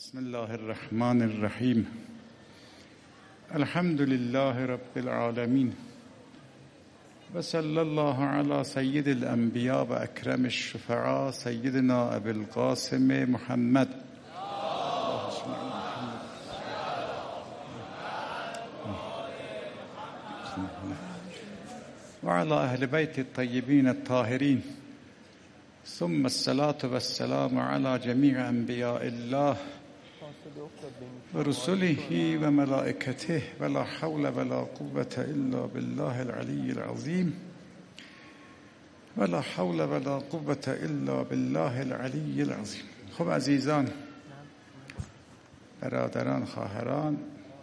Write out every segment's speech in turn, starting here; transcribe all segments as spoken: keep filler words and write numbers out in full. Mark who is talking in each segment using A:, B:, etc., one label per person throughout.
A: بسم الله الرحمن الرحیم. الحمد لله رب العالمین و صلی الله علی سید الانبیاء و اکرم الشفعاء سیدنا ابی القاسم محمد و علی اهل بیت الطیبین الطاهرین، ثم الصلاة والسلام على جميع انبیاء الله و رسله و ملائکته ولا حول ولا قوة الا بالله العلی العظیم ولا حول ولا قوة الا بالله العلی العظیم. خب عزیزان، برادران، خواهران،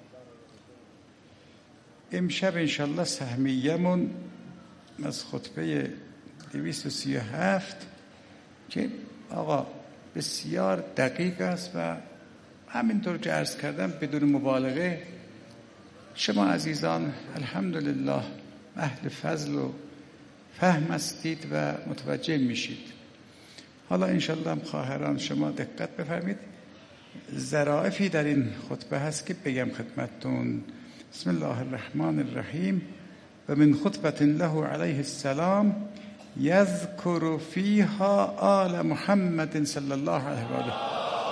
A: امشب انشالله سهمیه‌مون از خطبه دویست و سی و هفت که آقا بسیار دقیق است و همینطور که عرض کردم بدون مبالغه شما عزیزان الحمدلله اهل فضل و فهم هستید و متوجه میشید. حالا انشالله هم خواهران شما دقت بفرمید. ظرافی در این خطبه هست که بگم خدمتتون. بسم الله الرحمن الرحیم. و من خطبة له علیه السلام یذکر فیها آل محمد صلی الله علیه و آله.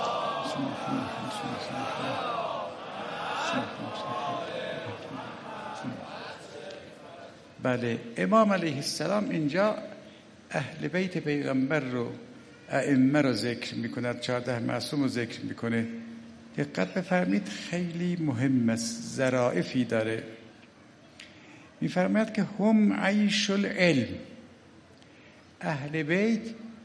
A: بله، امام علیه السلام اینجا اهل بیت پیغمبر رو، ائمه رو ذکر میکند، چهارده معصوم رو ذکر میکنه. دقت بفرمید، خیلی مهم است، ظرافی داره. میفرماید که هم عیش العلم، اهل بیت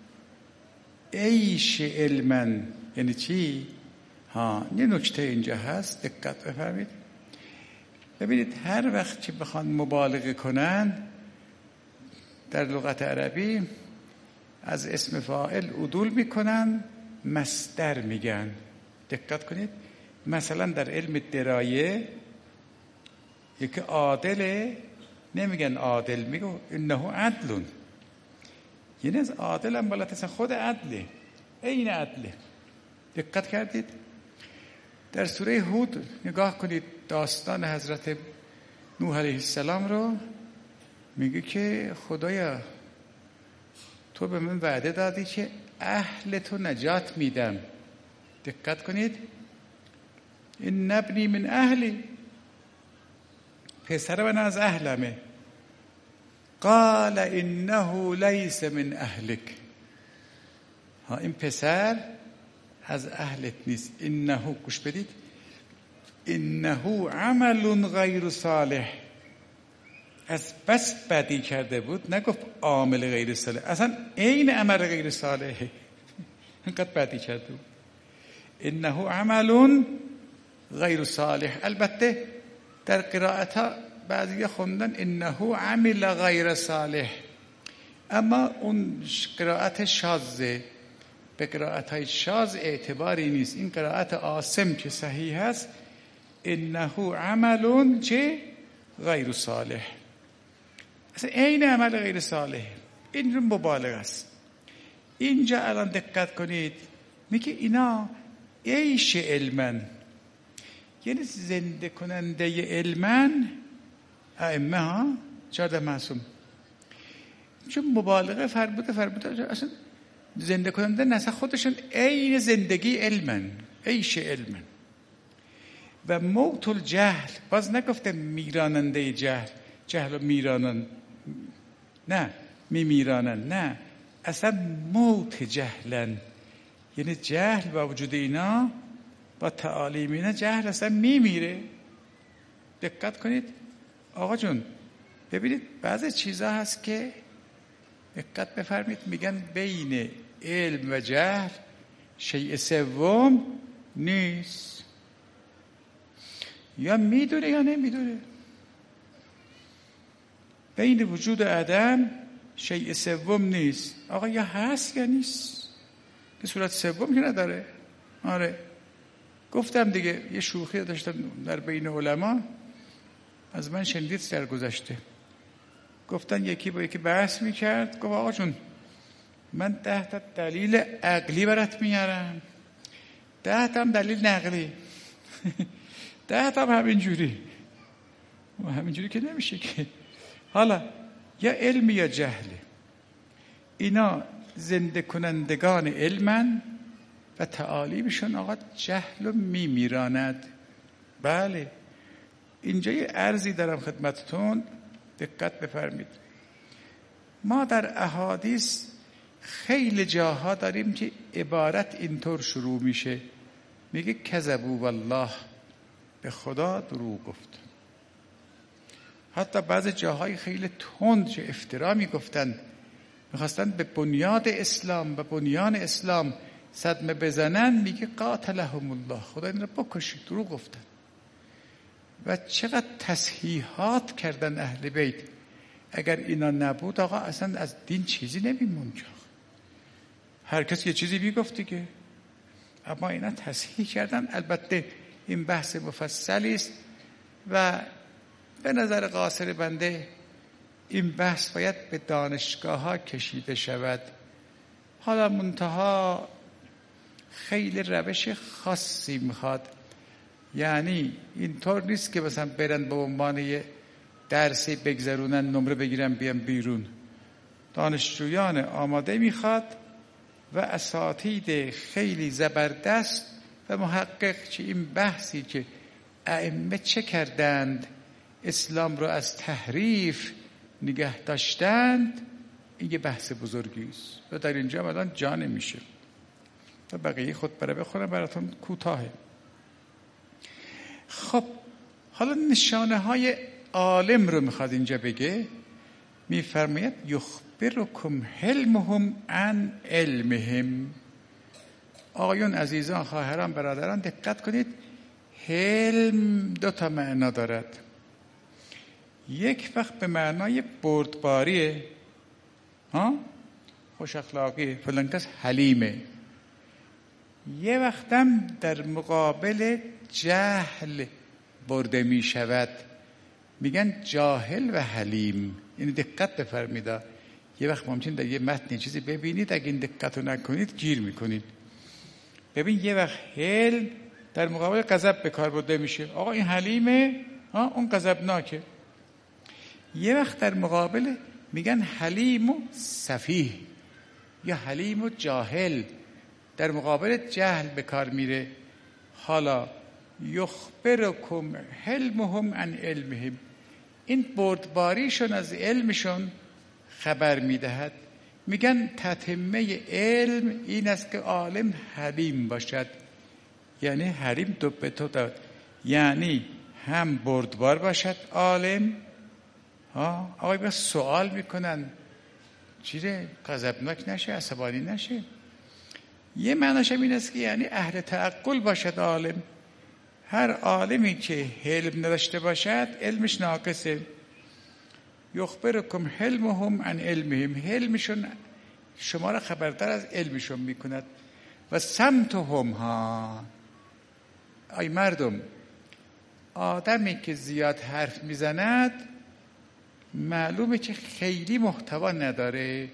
A: عیش علمن. یعنی چی؟ ها، یه نکته اینجا هست، دقت بفرمید. ببینید هر وقت که بخوان مبالغه کنن در لغت عربی از اسم فاعل عدول میکنن، مصدر میگن. دقت کنید، مثلا در علم درایه یکی عادله نمیگن عادل، میگو انه عدلون. یعنی از عادل هم بالاتر خود عدله، این عدله. دقت کردید؟ در سوره هود نگاه کنید، داستان حضرت نوح علیه السلام رو میگه که خدایا تو به من وعده دادی که اهل تو نجات میدم. دقت کنید، این ابنی من اهلی، پسر من از اهلمه. قال انه لیس من اهلک، ها این پسر از اهلت نیست. انه، گوش بدید، انه عمل غیر صالح. از بس بدی کرده بود نگفت عامل غیر صالح، اصلا این عمل غیر صالحه، اینقدر بدی کرده بود. انه عمل غیر صالح. البته در قرائت ها بعضی خوندن انه عمل غیر صالح، اما اون قرائت شاذه، به قرائت های شاذ اعتباری نیست. این قرائت عاصم که صحیح هست، انه عمل چه غیر صالح، اصلا این عمل غیر صالح. این رو مبالغه است. اینجا الان دقت کنید، میگه اینا عیش علمن، یعنی زنده کننده علمن. ائمه ها چهارده معصوم، چون مبالغه فربوده فربوده اصلا زنده کننده نه، خودشون عین زندگی علمن، عیش علمن. و موت الجهل، باز نگفته میراننده جهل، جهل و میرانن، نه میمیرانن، نه اصلا موت جهلن، یعنی جهل با وجود اینا، با تعالیم اینا، جهل اصلا میمیره. دقت کنید آقا جون، ببینید بعضی چیزا هست که دقت بفرمید، میگن بین علم و جهل شیء سوم نیست، یا میدونه یا نمیدونه. بین وجود آدم شیء سوم نیست. آقا یا هست یا نیست، به صورت سوم که نداره. آره گفتم دیگه، یه شوخی داشتم در بین علما، از من شنیدید در گذشته، گفتن یکی با یکی بحث میکرد، گفت آقا جون من ده تا دلیل عقلی برات میارم، ده تا هم دلیل نقلی، ده تا هم همینجوری. همینجوری که نمیشه که. حالا یا علم یا جهل، اینا زنده کنندگان علمن و تعالیمشون آقا جهل رو میمیراند. بله، اینجا یه عرضی دارم خدمتتون، دقت بفرمید. ما در احادیث خیلی جاها داریم که عبارت اینطور شروع میشه، میگه کذبوا والله، به خدا دروغ گفت. حتی بعضی جاهای خیلی تند چه افترا میگفتن، میخواستن به بنیاد اسلام، به بنیان اسلام صدمه بزنن، میگه قاتلهم الله، خدا این رو بکشید، دروغ گفتن. و چقدر تصحیحات کردن اهل بیت. اگر اینا نبود آقا اصلا از دین چیزی نمیموند. هر کسی یه چیزی میگفت دیگه، اما اینا تصحیح کردن. البته این بحث مفصلی است و به نظر قاصر بنده این بحث باید به دانشگاه ها کشیده شود. حالا منتها خیلی روش خاصی میخواد، یعنی اینطور نیست که مثلا برن به عنوان یه درسی بگذرونن، نمره بگیرن بیان بیرون. دانشجویان آماده میخواد و اساتید خیلی زبردست و محقق که این بحثی که ائمه چه کردند، اسلام رو از تحریف نگه داشتند، این یه بحث بزرگی است و در اینجا الان جا نمیشه و بقیه خود برای بخورم براتون کوتاهه. خب حالا نشانه های عالم رو میخواد اینجا بگه، میفرماید یخبرکم حلمهم عن علمهم. آقایون عزیزان، خواهران، برادران، دقت کنید، حلم دو تا معنا دارد. یک وقت به معنای بردباریه، ها، خوش اخلاقی، فلان کس حلیمه. یه وقتم در مقابل جهل برده می شود، میگن جاهل و حلیم. این دقت بفرمایید. یه وقت ممکن در یه متن چیزی ببینید، اگه این دقت رو نکنید گیر میکنید. ببین یه وقت حلم در مقابل غضب به کار برده میشه، آقا این حلیمه، ها اون غضبناکه. یه وقت در مقابل میگن حلیم و سفیه یا حلیم و جاهل، در مقابل جهل به کار میره. حالا یخبرکم حلمهم عن علمهم، این بردباریشون از علمشون خبر میدهد. میگن تتمه علم این است که عالم حلیم باشد. یعنی حلیم دو به تو داد، یعنی هم بردبار باشد عالم. ها آقای بس سوال میکنن چیره، غضبناک نشه، عصبانی نشه. یه معناش این است که یعنی اهل تعقل باشد عالم. هر عالمی که علم نداشته باشد علمش ناقصه. یخبرکم حلمهم عن علمهم، علمشون شما را خبردار از علمشون میکند. و سمتهم، ها ای مردم، آدمی که زیاد حرف میزند معلومه که خیلی محتوا نداره.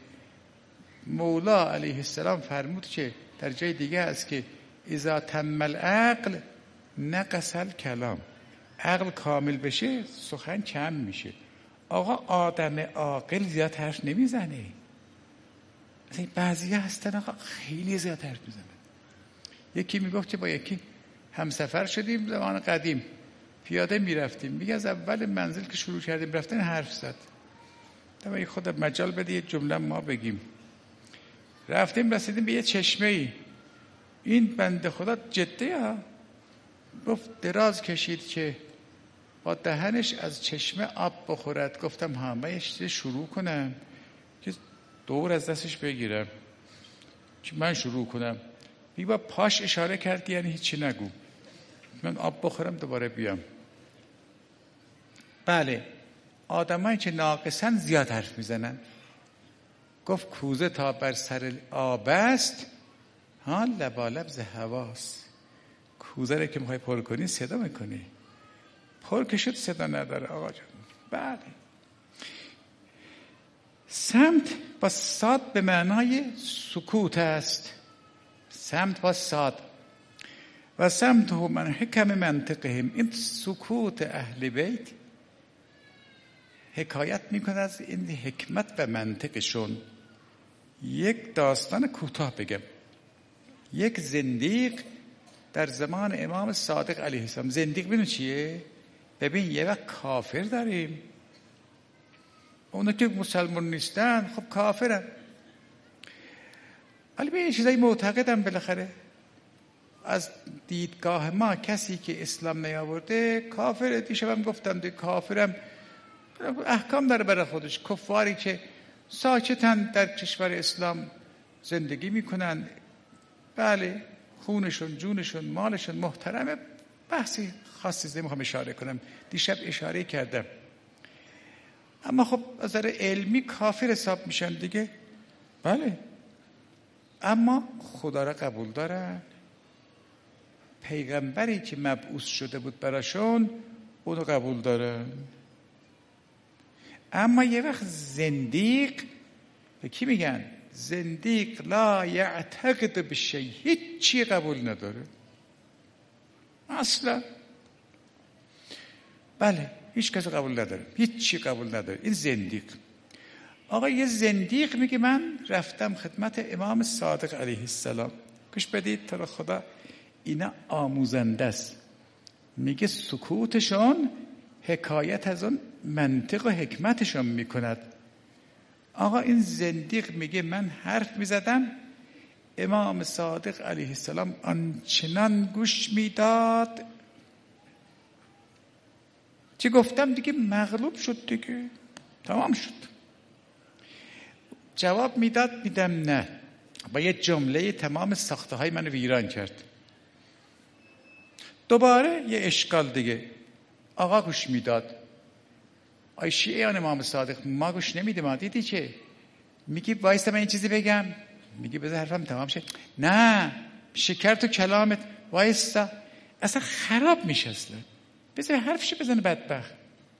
A: مولا علیه السلام فرمود که در جای دیگه است که اذا تم العقل نقص الکلام، عقل کامل بشه سخن کم میشه. آقا آدم عاقل زیاد حرف نمیزنه. مثلا بعضی هستن آقا خیلی زیاد حرف میزنه. یکی میگفت که با یکی همسفر شدیم زمان قدیم، پیاده میرفتیم، میگه از اول منزل که شروع کردیم رفتن حرف زد. تا خود مجال بده یه جمله ما بگیم. رفتیم رسیدیم به یه چشمه ای، این بنده خدا جده ها گفت دراز کشید که با دهنش از چشمه آب بخورد. گفتم ها من یه چیزی شروع کنم که دور از دستش بگیرم، که من شروع کنم. بی با پاش اشاره کرد که یعنی هیچی نگو، من آب بخورم دوباره بیام. بله، آدمایی که ناقصن زیاد حرف میزنن. گفت کوزه تا بر سر آب است، ها لبالب ز هواست. کوزه رو که میخوای پر کنی صدا میکنی، پر که شد صدا نداره آقا جان. بله، سمت با صاد به معنای سکوت است. سمت با صاد. و سمته من حکم منطقهم. این سکوت اهل بیت حکایت میکنه از این حکمت و منطقشون. یک داستان کوتاه بگم. یک زندیق در زمان امام صادق علیه السلام، زندیق ببین چیه؟ ببین یه وقت کافر داریم، اونا که مسلمان نیستن خب کافرن، ولی به یه چیزایی معتقدم. بالاخره از دیدگاه ما کسی که اسلام نیاورده کافره. دیشبم گفتم دی کافرم احکام داره برای خودش. کفاری که ساکتن در کشور اسلام زندگی میکنن، بله خونشون جونشون مالشون محترمه، بحثی خاصی نمیخوام اشاره کنم، دیشب اشاره کردم. اما خب از نظر علمی کافر حساب میشن دیگه، بله. اما خدا را قبول دارن، پیغمبری که مبعوث شده بود براشون اونو قبول دارن. اما یه وقت زندیق، به کی میگن؟ زندیق لا یعتقد بشیء، هیچ چی قبول نداره اصلا. بله هیچ کسی قبول نداره، هیچ چی قبول نداره. این زندیق. آقا یه زندیق میگه من رفتم خدمت امام صادق علیه السلام. گوش بدید تو رو خدا، اینا آموزنده است. میگه سکوتشون حکایت از اون منطق و حکمتشون میکند. آقا این زندیق میگه من حرف میزدم، امام صادق علیه السلام آنچنان گوش میداد، چه گفتم دیگه مغلوب شد دیگه، تمام شد. جواب میداد، میدم نه، با یه جمله تمام ساخته های منو ویران کرد. دوباره یه اشکال دیگه، آقا گوش میداد. آی شیعیان امام صادق ما گوش نمیده، ما دیدی چه میگی؟ وایستا من این چیزی بگم. میگی بذار حرفم تمام شه. نه شکر تو کلامت، وایستا، اصلا خراب میشه، اصلا بذار حرفش بزنه بدبخت.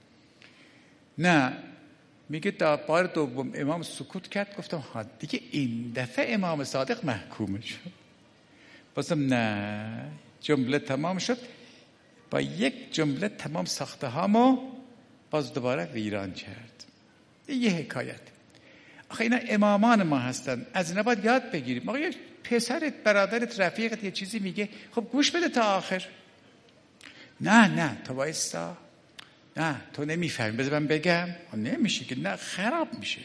A: نه میگه تا بار دوم امام سکوت کرد، گفتم ها دیگه این دفعه امام صادق محکوم شد. بازم نه، جمله تمام شد، با یک جمله تمام ساخته هامو باز دوباره ویران کرد. یه حکایت. آخه اینا امامان ما هستن، از اینا باید یاد بگیریم. آقا یه پسرت، برادرت، رفیقت یه چیزی میگه، خب گوش بده تا آخر. نه نه تو وایستا، نه تو نمیفهمی، بذار من بگم. نمیشه که، نه خراب میشه.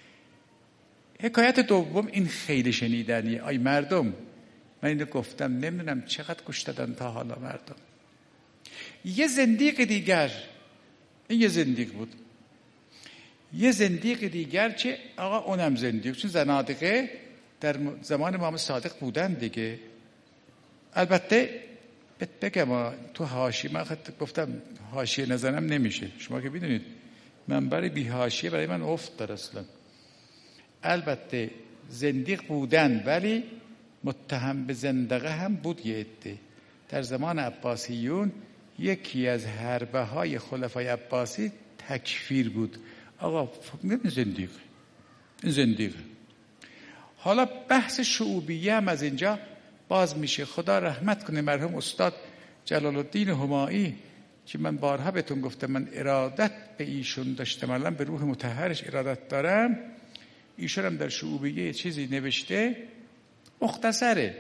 A: حکایت دوم این خیلی شنیدنیه. آی مردم، من اینو گفتم، نمیدونم چقدر گوش دادن تا حالا مردم. یه زندیق دیگر، این یه زندیق بود. یه زندیق دیگر چه؟ آقا اونم زندیق، چون زنادقه در زمان امام صادق بودن دیگه. البته بگم تو حاشیه، من خود گفتم حاشیه نزنم نمیشه، شما که میدونید منبر بی حاشیه برای من افت داره اصلا. البته زندیق بودن، ولی متهم به زندقه هم بود. یه عده در زمان عباسیون یکی از حربه های خلفای عباسی تکفیر بود. آقا این زندیق، این زندیق. حالا بحث شعوبیه هم از اینجا باز میشه. خدا رحمت کنه مرحوم استاد جلال الدین همایی که من بارها بهتون گفتم من ارادت به ایشون داشتم، الان به روح مطهرش ارادت دارم. ایشون هم در شعوبیه چیزی نوشته، مختصره.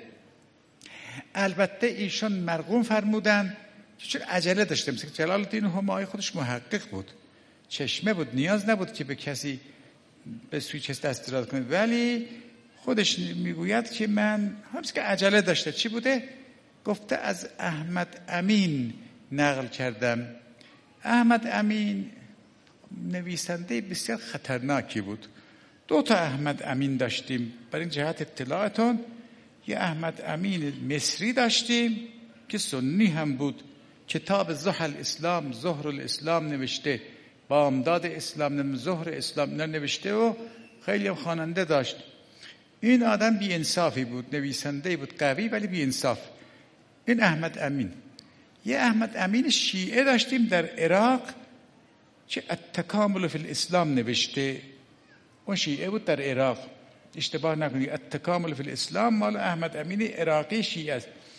A: البته ایشون مرقوم فرمودن چون عجله داشته. مثل جلال الدین همایی خودش محقق بود، چشمه بود، نیاز نبود که به کسی به سوی کسی دست دراز کنه، ولی خودش میگوید که من همچه که عجله داشته. چی بوده؟ گفته از احمد امین نقل کردم. احمد امین نویسنده بسیار خطرناکی بود. دو تا احمد امین داشتیم. برای این جهت اطلاعتون، یه احمد امین مصری داشتیم که سنی هم بود، کتاب زحل اسلام، زهر الاسلام نوشته، بامداد اسلام، زهر اسلام نوشته و خیلی هم خواننده داشت. این آدم بی انصافی بود، نویسنده بود قوی ولی بی انصاف. این احمد امین. یه احمد امین شیعه داشتیم در عراق که التکامل فی الاسلام نوشته. اون شیعه بود در عراق، اشتباه نکنید. التکامل فی الاسلام مال احمد امین عراقی شیعه است.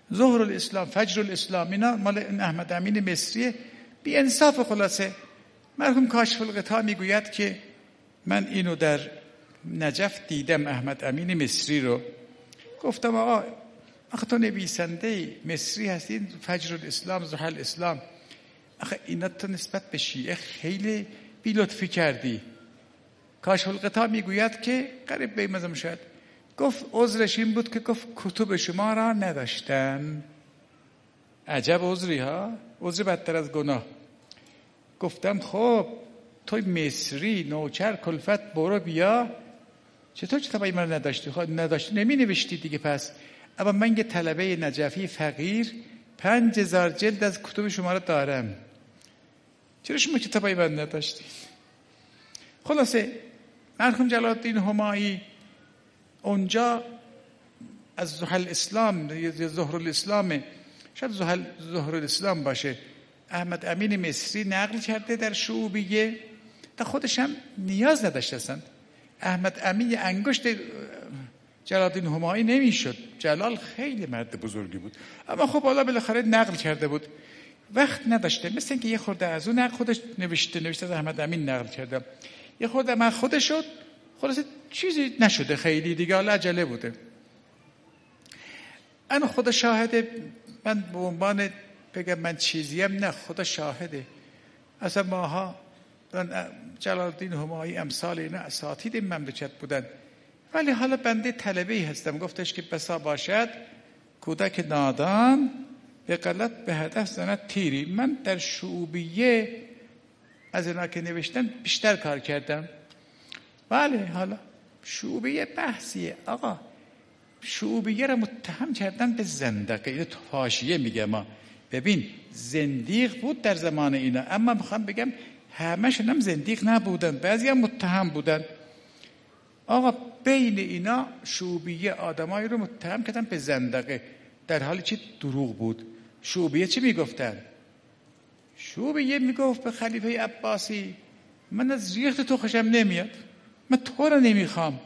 A: ظهر الاسلام، فجر الاسلام، اینا مال احمد امین مصری. بی انصاف. خلاصه مرحوم کاشف الغطا میگوید که من اینو در نجف دیدم، احمد امین مصری رو. گفتم آقا آخه تو نویسنده مصری هستین، فجر الاسلام، ظهر الاسلام، آخه اینا تو نسبت به شیعه خیلی بی لطفی کردی. کاشف الغطا میگوید که قریب به این شاید گفت عذرش این بود که گفت کتب شما را نداشتن. عجب عذری ها، عذر بدتر از گناه. گفتم خب توی مصری نوکر کلفت برو بیا، چطور چطور این من نداشتی؟ خب نداشتی نمی نوشتی دیگه. پس اما من یه طلبه نجفی فقیر پنج هزار جلد از کتب شما را دارم، چرا شما کتابای من نداشتی؟ خلاصه مرحوم جلال الدین همایی اونجا از ظهر الاسلام یا ظهر الاسلام، شاید ظهر ظهر الاسلام باشه، احمد امین مصری نقل کرده در شعوبیه. تا خودش هم نیاز نداشت اصلا. احمد امین یه انگشت جلال الدین همایی نمیشد. جلال خیلی مرد بزرگی بود، اما خب حالا بالاخره نقل کرده بود، وقت نداشته. مثل اینکه یه خورده از اون نقل خودش نوشته نوشته از احمد امین نقل کردم، یه خورده من خودش شد، خلاص چیزی نشده خیلی دیگه، حالا عجله بوده. انا خدا شاهده، من به عنوان بگم من چیزیم نه، خدا شاهده. اصلا ماها جلال الدین همایی امثال اینا اساتید این مملکت بودن، ولی حالا بنده طلبه‌ای هستم. گفتش که بسا باشد کودک نادان به غلط به هدف زند تیری. من در شعوبیه از اینا که نوشتن بیشتر کار کردم. بله حالا شعوبیه بحثیه آقا. شعوبیه را متهم کردن به زندقه، اینو تو حاشیه میگه. ما ببین زندیق بود در زمان اینا، اما میخوام بگم همشون هم زندیق نبودن، بعضی هم متهم بودن. آقا بین اینا شعوبیه آدمایی رو متهم کردن به زندقه، در حالی که دروغ بود. شعوبیه چی میگفتن؟ شعوبیه میگفت به خلیفه عباسی من از ریخت تو خوشم نمیاد، من تو رو نمیخوام.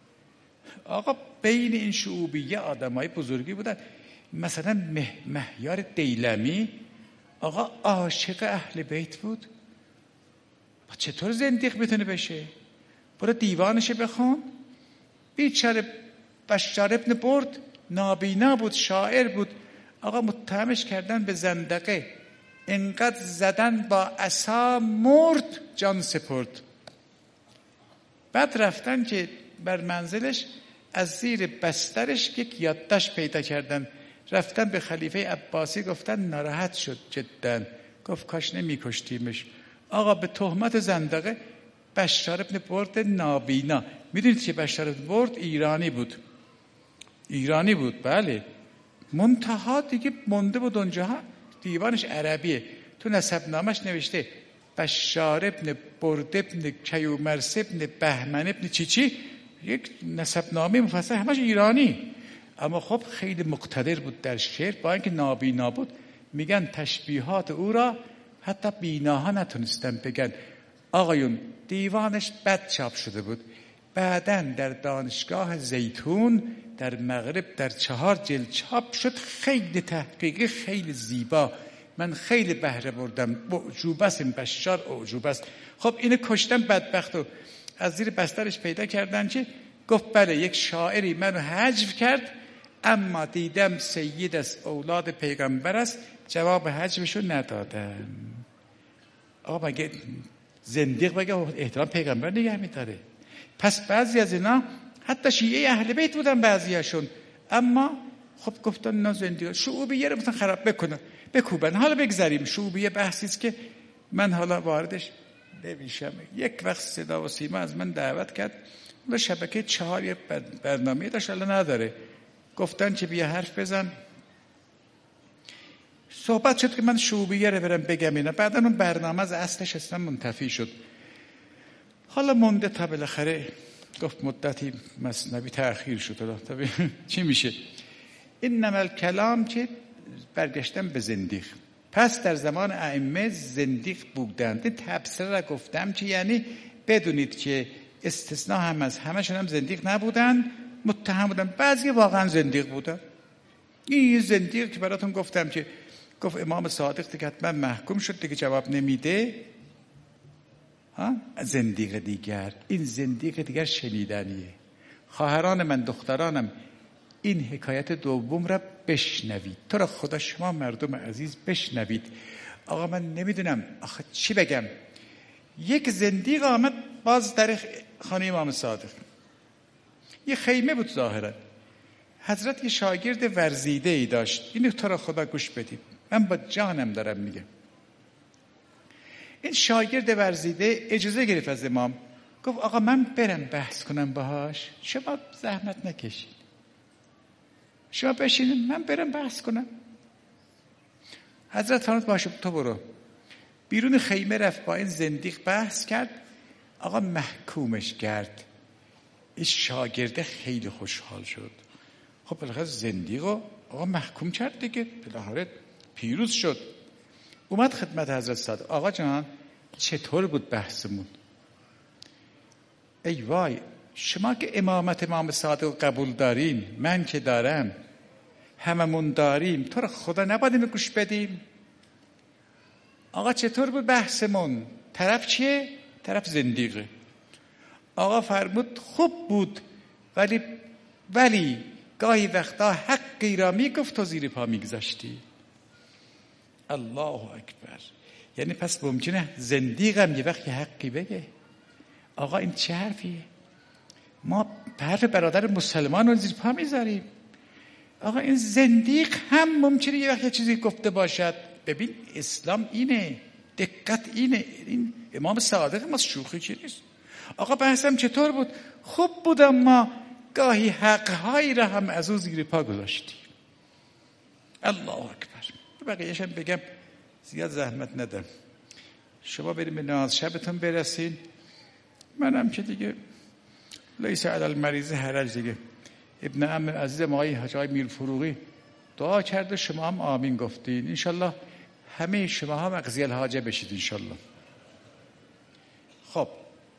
A: آقا بین این شعوبیه آدمای بزرگی بودن. مثلا مه... مهیار دیلمی آقا عاشق اهل بیت بود، چطور زندیق میتونه بشه؟ برو دیوانش بخون. بیچاره بشار ابن برد نابینا بود، شاعر بود، آقا متهمش کردن به زندقه، انقدر زدن با عصا مرد، جان سپرد. بعد رفتن که بر منزلش از زیر بسترش یک یادداشت پیدا کردن، رفتن به خلیفه عباسی گفتن ناراحت شد جدا، گفت کاش نمی کشتیمش. آقا به تهمت زندقه بشار ابن برد نابینا. میدونید که بشار ابن برد ایرانی بود، ایرانی بود بله، منتها دیگه مونده بود اونجا، دیوانش عربیه، تو نسب نامش نوشته بشار ابن برد ابن کیومرث ابن بهمن ابن چی چی، یک نسب نامه مفصل همش ایرانی. اما خب خیلی مقتدر بود در شعر، با اینکه نابینا بود. میگن تشبیهات او را حتی بیناها نتونستن بگن. آقایون دیوانش بد چاپ شده بود، بعدن در دانشگاه زیتون در مغرب در چهار جلد چاپ شد، خیلی تحقیقی، خیلی زیبا، من خیلی بهره بردم. اعجوبه است این بشار، اعجوبه است. خب اینو کشتن بدبخت و از زیر بسترش پیدا کردن که گفت بله یک شاعری منو حجو کرد، اما دیدم سید از اولاد پیغمبر است، جواب حجوشو ندادم. آقا مگه زندیق بگه احترام پیغمبر نگه می‌داره؟ پس بعضی از اینا حتی شیعه اهل بیت بودن بعضیاشون، اما خب گفتن نه زندیق. شعوبیه رو مثلا خراب بکنن بکوبن. حالا بگذاریم، شعوبیه بحثی است که من حالا واردش نمیشم. یک وقت صدا و سیما از من دعوت کرد، اون شبکه چهار یه برنامه داشت، الان نداره، گفتن که بیا حرف بزن. صحبت شد که من شعوبیه رو برم بگم اینا، بعدا اون برنامه از اصلش اصلا منتفی شد. حالا مونده تا بالاخره گفت مدتی مثنوی تأخیر شد، حالا طبعا چی میشه؟ این نمل کلام که برگشتم به زندیق. پس در زمان ائمه زندیق بودند. این تبصره را گفتم که یعنی بدونید که استثناء هم از همشون هم زندیق نبودن، متهم بودن، بعضی واقعا زندیق بودن. این زندیق که براتون گفتم که گفت امام صادق دیگه حتما محکوم شد دیگه جواب نمیده، ها زندیق دیگر. این زندیق دیگر شنیدنیه. خواهران من، دخترانم، این حکایت دوم را بشنوید. تو را خدا شما مردم عزیز بشنوید. آقا من نمیدونم آخه چی بگم. یک زندیق آمد باز در خانه امام صادق، یه خیمه بود ظاهرا. حضرت یه شاگرد ورزیده ای داشت. اینو تو را خدا گوش بدید، من با جانم دارم میگم. این شاگرد ورزیده اجازه گرفت از امام، گفت آقا من برم بحث کنم باهاش، شما زحمت نکشید، شما بشینید من برم بحث کنم. حضرت فرمود باشه تو برو. بیرون خیمه رفت با این زندیق بحث کرد. آقا محکومش کرد. این شاگرده خیلی خوشحال شد. خب بالاخره زندیقو آقا محکوم کرد دیگه، بالاخره پیروز شد. اومد خدمت حضرت صادق. آقا جان چطور بود بحثمون؟ ای وای، شما که امامت امام صادق قبول دارین، من که دارم، هممون داریم، تو رو خدا نباید گوش بدیم؟ آقا چطور بود بحثمون؟ طرف چیه؟ طرف زندیقه. آقا فرمود خوب بود، ولی ولی گاهی وقتا حقی را میگفت و زیر پا میگذاشتی. الله اکبر. یعنی پس ممکنه زندیقم یه وقت یه حقی بگه. آقا این چه حرفیه؟ ما حرف برادر مسلمان رو زیر پا میذاریم. آقا این زندیق هم ممکنه یه وقت یه چیزی گفته باشد. ببین اسلام اینه، دقت اینه. این امام صادق ما شوخی چی نیست. آقا بحثم چطور بود؟ خوب بود، اما گاهی حقهایی را هم از او زیر پا گذاشتی. الله اکبر. بقیه‌شم بگم زیاد زحمت ندم. شما بریم به نماز شبتون برسین، منم که دیگه لیس علی المریض حرج دیگه. ابن عم عزیزم آقای حاج آقای میر فروغی دعا کرده، شما هم آمین گفتین. انشالله همه شما هم مقضی الحاجه بشید انشالله. خب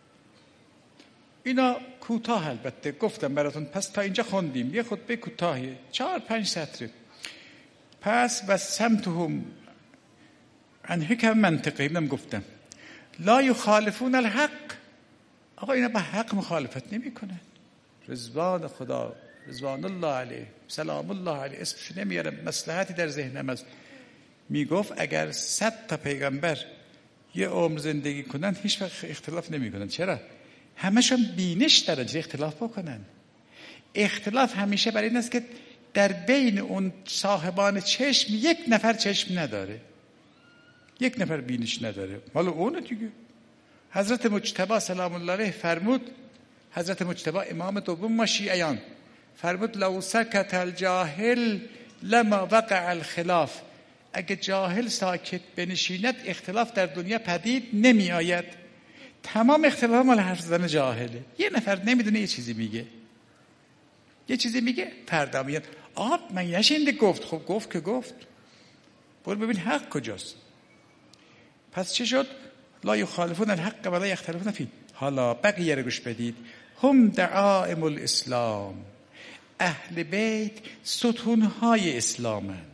A: اینا کوتاه البته گفتم براتون. پس تا اینجا خوندیم، یه خطبه کوتاهیه، چهار پنج سطره. پس و سمتهم عن حکم منطقی اینم گفتم. لا یخالفون الحق. آقا اینا با حق مخالفت نمی کنن. رضوان خدا، رضوان الله علیه، سلام الله علیه، اسمش نمیارم، مصلحتی در ذهنم است. میگفت اگر صد تا پیغمبر یه عمر زندگی کنن هیچ وقت اختلاف نمی کنن. چرا؟ همشون بینش درجه اختلاف بکنن. اختلاف همیشه برای این است که در بین اون صاحبان چشم یک نفر چشم نداره، یک نفر بینش نداره. حالا اونه دیگه. حضرت مجتبی سلام الله علیه فرمود، حضرت مجتبی امام دوم ما شیعیان، فرمود لو سکت الجاهل لما وقع الخلاف. اگه جاهل ساکت بنشیند اختلاف در دنیا پدید نمی آید. تمام اختلاف مال حرف زدن جاهله. یه نفر نمیدونه یه چیزی میگه، یه چیزی میگه، فردا میاد آه من نشینده گفت. خب گفت که گفت، برو ببین حق کجاست. پس چه شد؟ لا یخالفون الحق ولا یختلفون فیه. حالا بقیه رو گوش بدید. هم دعائم الاسلام. اهل بیت ستونهای اسلامن.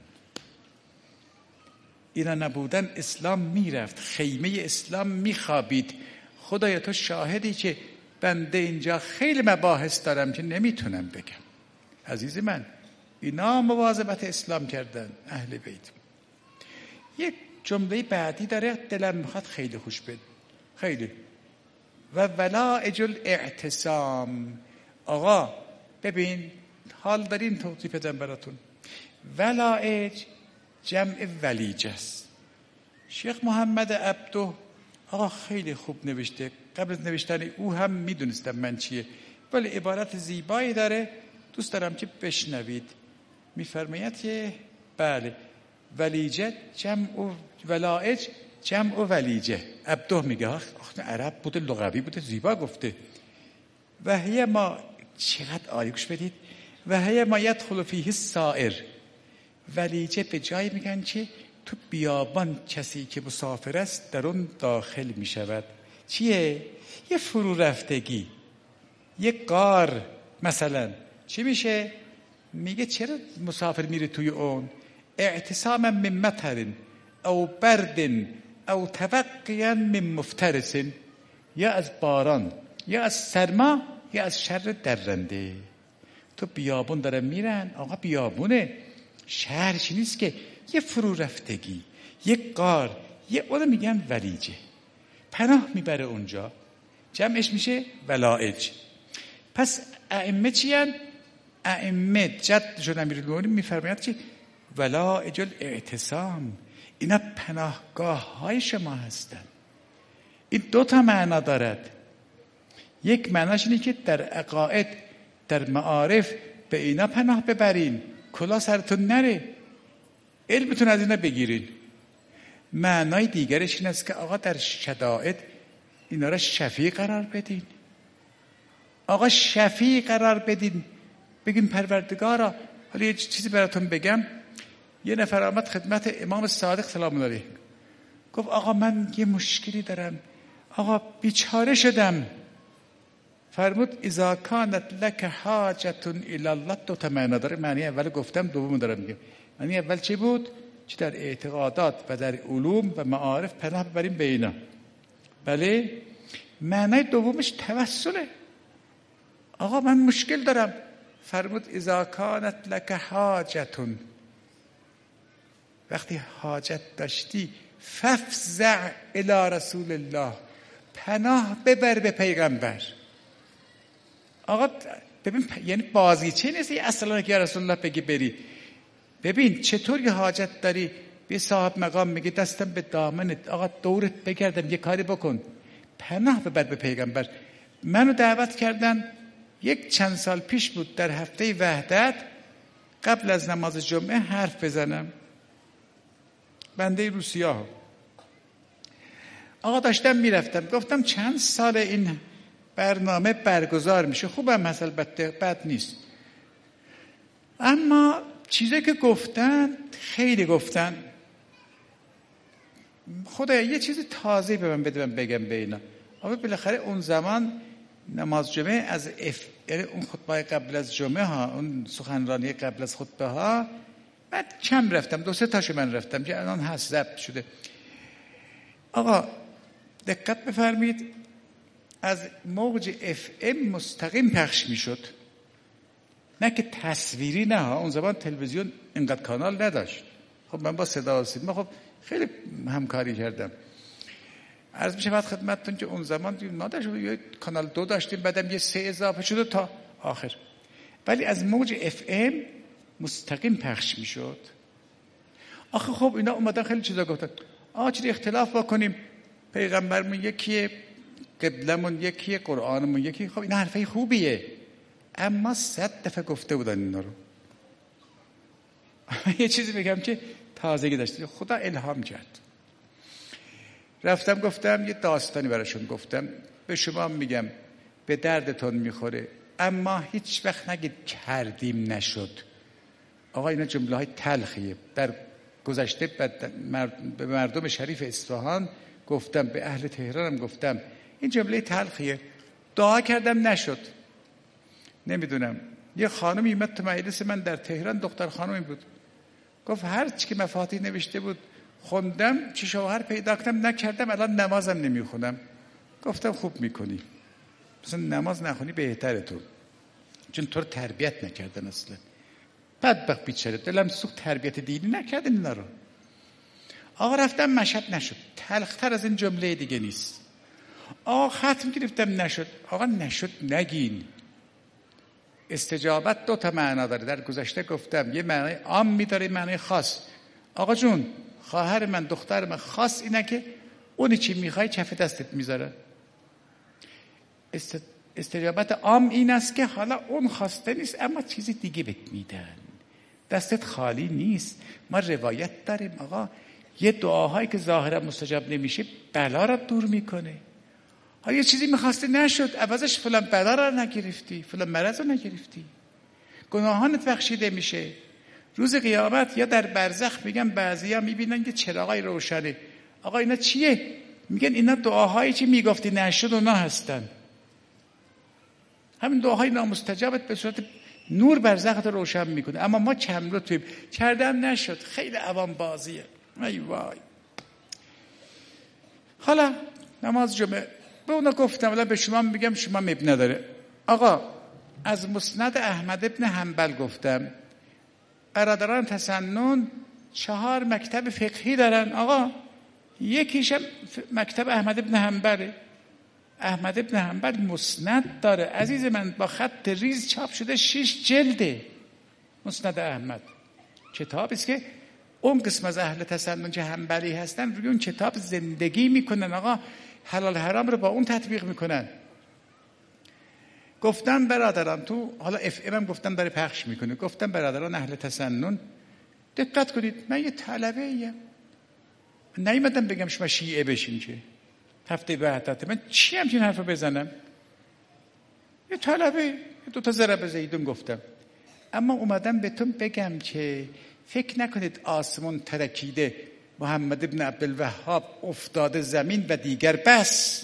A: اینا نبودن اسلام میرفت، خیمه اسلام میخوابید. خدایا تو شاهدی که بنده اینجا خیلی مباحث دارم که نمیتونم بگم. عزیز من، اینا مواظبت اسلام کردن اهل بیت. یک جمله بعدی داره دلم میخواد خیلی خوش بد، خیلی. و ولائج الاعتصام. آقا ببین حال دارین توضیح بدم براتون. ولائج جمع ولیجه است. شیخ محمد عبدو آقا خیلی خوب نوشته. قبل از نوشتن او هم میدونستم من چیه، ولی عبارت زیبایی داره، دوست دارم که بشنوید. میفرماید که بله ولیجه جمع و ولائج جمع و ولیجه. عبدو میگه آخه عرب بوده، لغوی بوده، زیبا گفته. و هی ما چقدر آیه گوش بدید. و هی ما یدخل فیه السائر. ولیجه به جایی میگن که تو بیابان کسی که مسافر است در اون داخل میشود. چیه؟ یه فرو رفتگی، یه غار مثلا. چی میشه؟ میگه چرا مسافر میره توی اون؟ اعتصاما من مطر او برد او توقیا من مفترس، یا از باران یا از سرما یا از شر درنده. تو بیابون دارن میرن، آقا بیابونه، شهرش نیست که، یه فرو رفتگی، یه غار، یه اونو میگن ولیجه، پناه میبره اونجا، جمعش میشه ولائج. پس ائمه چی هن؟ ائمه جدشون امیرالمومنین میفرماید که ولائج الاعتصام، اینا پناهگاه های شما هستن. این دو تا معنا دارد. یک معناش اینه که در عقاید، در معارف به اینا پناه ببرین، کلا سرتون نره، علمتون از اینا بگیرین. معنای دیگرش این است که آقا در شدائد اینا را شفیع قرار بدین. آقا شفیع قرار بدین، بگین پروردگارا. حالا یه چیزی براتون بگم. یه نفر آمد خدمت امام صادق سلام الله علیه، گفت آقا من یه مشکلی دارم، آقا بیچاره شدم. فرمود اذا کانت لک حاجت الی الله، دو تا معنی داره. معنی اول گفتم، دوم دارم میگم. معنی اول چی بود؟ که در اعتقادات و در علوم و معارف پناه ببریم به اینا. بله. معنی دومش توسله. آقا من مشکل دارم. فرمود اذا کانت لک حاجت، وقتی حاجت داشتی ففزع الی رسول الله، پناه ببر به پیغمبر. آقا ببین یعنی بازیچه نیست اصلا که رسول الله بگی بری. ببین چطور یه حاجت داری، به صاحب مقام میگه دستم به دامنت، آقا دورت بگردم یه کاری بکن، پناه ببر به پیغمبر. منو دعوت کردن یک چند سال پیش بود، در هفته وحدت قبل از نماز جمعه حرف بزنم، بنده روسیه ها. آقا داشتم میرفتم، گفتم چند سال این برنامه برگزار میشه، خوبم مثلا بد نیست، اما چیزی که گفتن خیلی گفتن. خدایا یه چیز تازه به من بده من بگم به اینا. آقا بالاخره اون زمان نماز جمعه از اف... اون خطبه قبل از جمعه ها، اون سخنرانی قبل از خطبه ها، بعد کم رفتم، دو سه تاشو من رفتم که الان هست ضبط شده. آقا دقت بفرمید، از موج اف ام مستقیم پخش میشد، نه که تصویری. نه ها، اون زمان تلویزیون اینقدر کانال نداشت. خب من با صدا و سیما خب خیلی همکاری کردم. عرض میشه بعد خدمتتون که اون زمان ما داشتیم یه کانال دو داشتیم، بعدم یه سه اضافه شده تا آخر، ولی از موج اف ام مستقیم پخش میشد. آخه خب اینا اومدن خیلی چیزا گفتن، آ چرا اختلاف بکنیم، پیغمبرمون یکیه، قبلمون یکیه، قرآنمون یکیه. خب این حرفای خوبیه، اما صد دفعه گفته بودن اینا رو. یه چیزی بگم که تازگی داشته، خدا الهام کرد. رفتم گفتم یه داستانی براشون گفتم، به شما میگم به دردتون میخوره، اما هیچ وقت نگید کردیم نشد. آقا اینا جمله های تلخیه. در گذشته به مردم شریف اصفهان گفتم، به اهل تهرانم گفتم، این جمله تلخیه. دعا کردم نشد. نمیدونم یه خانمی اومد تو مجلس من در تهران، دختر خانمی بود، گفت هر چی که مفاتیح نوشته بود خوندم، چه شوهر پیدا کردم نکردم، الان نمازم نمیخونم. گفتم خوب میکنی، مثلا نماز نخونی بهتره تو، چون تو رو تربیت نکردن اصلا. بدبخت بیچاره، دلم سوخت، تربیت دینی نکردن اینا رو. آقا رفتم مشهد نشد. تلختر از این جمله دیگه نیست. آقا ختم گرفتم نشد. آقا نشد نگین. استجابت دو تا معنا داره. در گذشته گفتم یه معنی عام می‌داره، معنی خاص. آقا جون، خواهر من، دختر من، خاص اینه که اونی چی میخوای کف دستت میذاره. است... استجابت عام این است که حالا اون خواسته نیست اما چیزی دیگه بهت میدن، دستت خالی نیست. ما روایت داریم آقا یه دعاهایی که ظاهرا مستجاب نمیشه بلا را دور میکنه. ها یه چیزی میخواسته نشد، عوضش فلان بلا را نگرفتی، فلان مرض را نگرفتی، گناهانت بخشیده میشه. روز قیامت یا در برزخ میگن، بعضیا میبینن که چراغای روشنه. آقا اینا چیه؟ میگن اینا دعاهایی که میگفتی نشد اونا هستن. همین دعاهای نامستجابت به صورت نور برزخت رو روشن میکنه. اما ما کم رو توی کردم نشد، خیلی عوام بازیه. ای وای. حالا نماز جمعه به اونا گفتم، ولی به شما میگم شما مب نداره. آقا از مسند احمد ابن حنبل گفتم، برادران تسنن چهار مکتب فقهی دارن. آقا یکیشم مکتب احمد ابن حنبله. احمد ابن حنبل مسند داره عزیز من، با خط ریز چاپ شده، شش جلده مسند احمد. کتابی است که اون قسم از اهل تسنن که حنبلی هستن روی اون کتاب زندگی میکنن. آقا حلال حرام رو با اون تطبیق میکنن. گفتم برادران تو، حالا اف ام هم گفتم داره پخش میکنه، گفتم برادران اهل تسنن دقت کنید، من یه طلبه ایم، نیومدم بگم شما شیعه بشین که هفته وحدت، من چی همچین حرف رو بزنم؟ یه طلبه دو تا ضرب زیدون گفتم. اما اومدم بهتون بگم که فکر نکنید آسمون ترکیده، محمد ابن عبدالوهاب افتاده زمین و دیگر بس.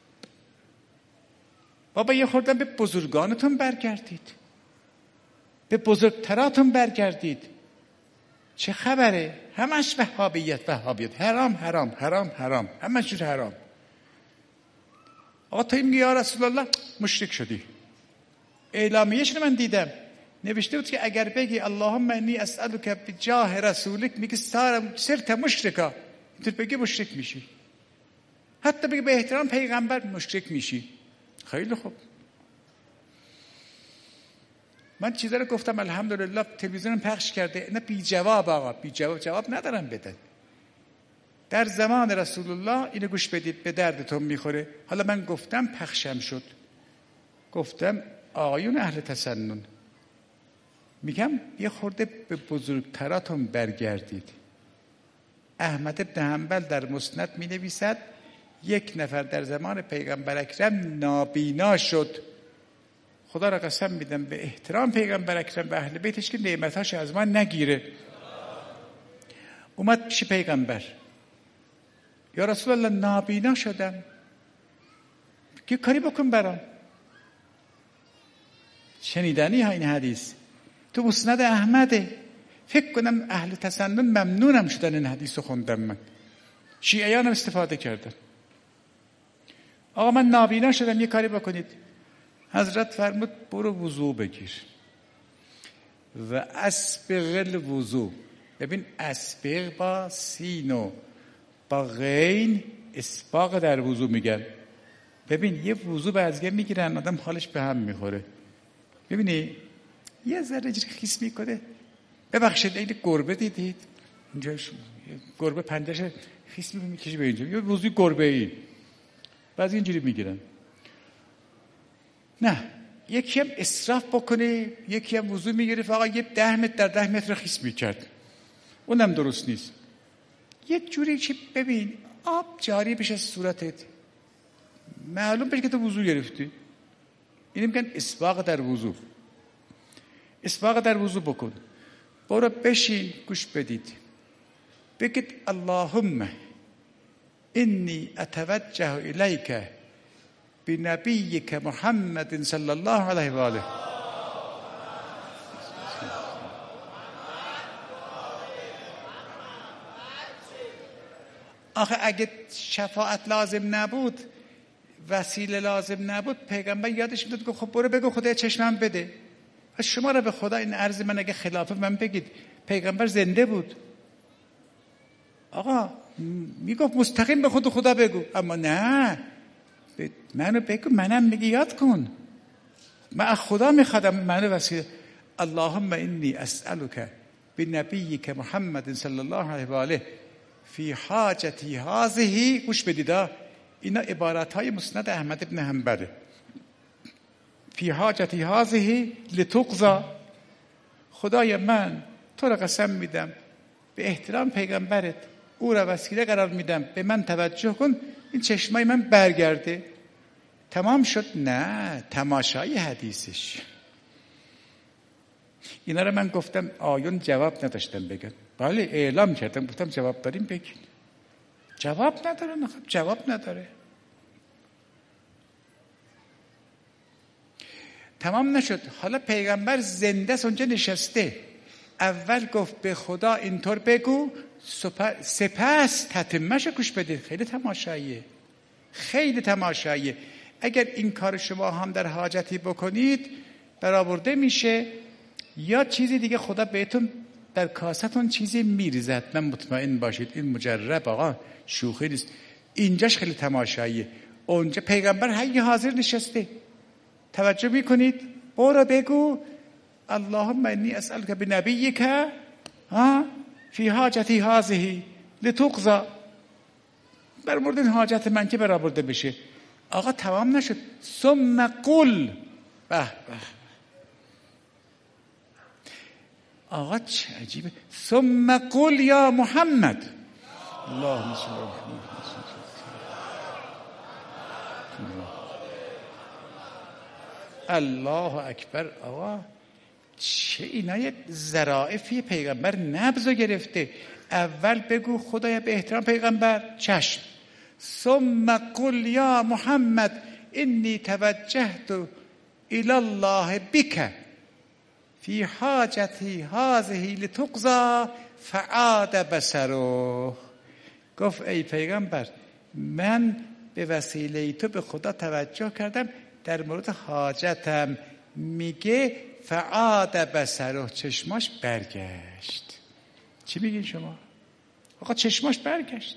A: بابا یه خوردن به بزرگانتون برگردید، به بزرگتراتون برگردید. چه خبره؟ همش وهابیت وهابیت، حرام حرام حرام حرام، همش جور حرام. آقا تو این میگی یا رسول الله مشرک شدی. اعلامیه‌اش رو من دیدم، نوشته بود که اگر بگی اللهم انی اسألک بجاه رسولک، میگه صرت مشرکا، اینطور بگی مشرک میشی. حتی بگی به احترام پیغمبر مشرک میشی. خیلی خوب، من چیزا رو گفتم الحمدلله تلویزیون پخش کرده، نه بی جواب. آقا بی جواب جواب ندارم بدن. در زمان رسول الله اینو گوش بدید، به دردتون میخوره. حالا من گفتم پخشم شد، گفتم آقایون اهل تسنن میگم یه خورده به بزرگتراتون برگردید. احمد ابن حنبل در مسند می نویسد یک نفر در زمان پیغمبر اکرم نابینا شد. خدا را قسم میدم به احترام پیغمبر اکرم و اهل بیتش که نعمتاش از ما نگیره. اومد پیش پیغمبر، یا رسول الله نابینا شدم، که کاری بکن برام. شنیدنی ها این حدیث تو مسند احمده. فکر کنم اهل تسنن ممنونم شدن این حدیث رو خوندم. من شیعیان هم استفاده کردن. آقا من نابینا شدم، یه کاری بکنید. حضرت فرمود برو وضو بگیر و اسبغ الوضو. ببین اسبغ با سین و با غین اسباغ در وضو میگن. ببین یه وضو بعضی میگیرن آدم حالش به هم میخوره. ببینی یه ذره خیس میکنه. ببخشید این گربه دیدید اینجا، گربه پنجهش خیس میکشه به اینجا، یه وضوی گربه ای بعضی اینجوری میگیرن. نه، یکی هم اسراف بکنه، یکی هم وضو میگیره فقط یه ده متر در ده متر خیس میکرد، اونم درست نیست. یه جوری که ببین آب جاری بشه از صورتت، معلوم بشه که تو وضو گرفتی. اینو میگن اسباغ در وضو. اسباغ در وضو بکن، برو بشین گوش بدید، بگید اللهم انی اتوجه الیک بنبیک محمد صلی الله علیه و آله. آخه اگه شفاعت لازم نبود، وسیله لازم نبود، پیغمبر یادش میداد که خب برو بگو خدا چشمم بده. پس شما را به خدا این عرض من اگه خلافه من بگید، پیغمبر زنده بود. آقا میگفت مستقیم به خود خدا بگو، اما نه منو بگو، منم میگی یاد کن. من از خدا میخوادم منو وسیله. اللهم انی اسألک بنبیک محمد صلی الله علیه و آله فی حاجتی هذه. گوش بدید، اینا عبارت های مسند احمد ابن حنبله. فی حاجتی هذه لتقضی. خدای من تو را قسم میدم به احترام پیغمبرت او را وسیله قرار میدم، به من توجه کن این چشمای من برگرده. تمام شد؟ نه، تماشای حدیثش. اینا را من گفتم آیون جواب نداشتم بگن. بله اعلام کردم، گفتم جواب داریم بگین. جواب نداره. نه جواب نداره. تمام نشد، حالا پیغمبر زنده است اونجا نشسته. اول گفت به خدا اینطور بگو، سپس تتمه‌شو گوش بدید. خیلی تماشاییه، خیلی تماشاییه. اگر این کار شما هم در حاجتی بکنید برآورده میشه، یا چیزی دیگه خدا بهتون در کاستون چیزی میریزد. من مطمئن باشید این مجرب آقا شوخی نیست. اینجاش خیلی تماشاییه. اونجا پیغمبر حی حاضر نشسته. توجه میکنید؟ برو بگو اللهم انی اسألک بنبیک ها فی حاجتی هذه لتقضی، بر مورد این حاجت من که برآورده بشه. آقا تمام نشد. ثم قل، به به آقا چه عجیبه. ثم قل یا محمد اللهم صل علی محمد. الله اکبر. آقا چه اینای ظرافی پیغمبر نبضو گرفته. اول بگو خدایا به احترام پیغمبر، چشم. ثم قل یا محمد انی توجهت الی الله بک فی حاجتی هذه لتقضی فعاد بصره. گفت ای پیغمبر من به وسیله تو به خدا توجه کردم در مورد حاجتم. میگه فعاد بصره، چشماش برگشت. چی میگین شما؟ آقا چشماش برگشت.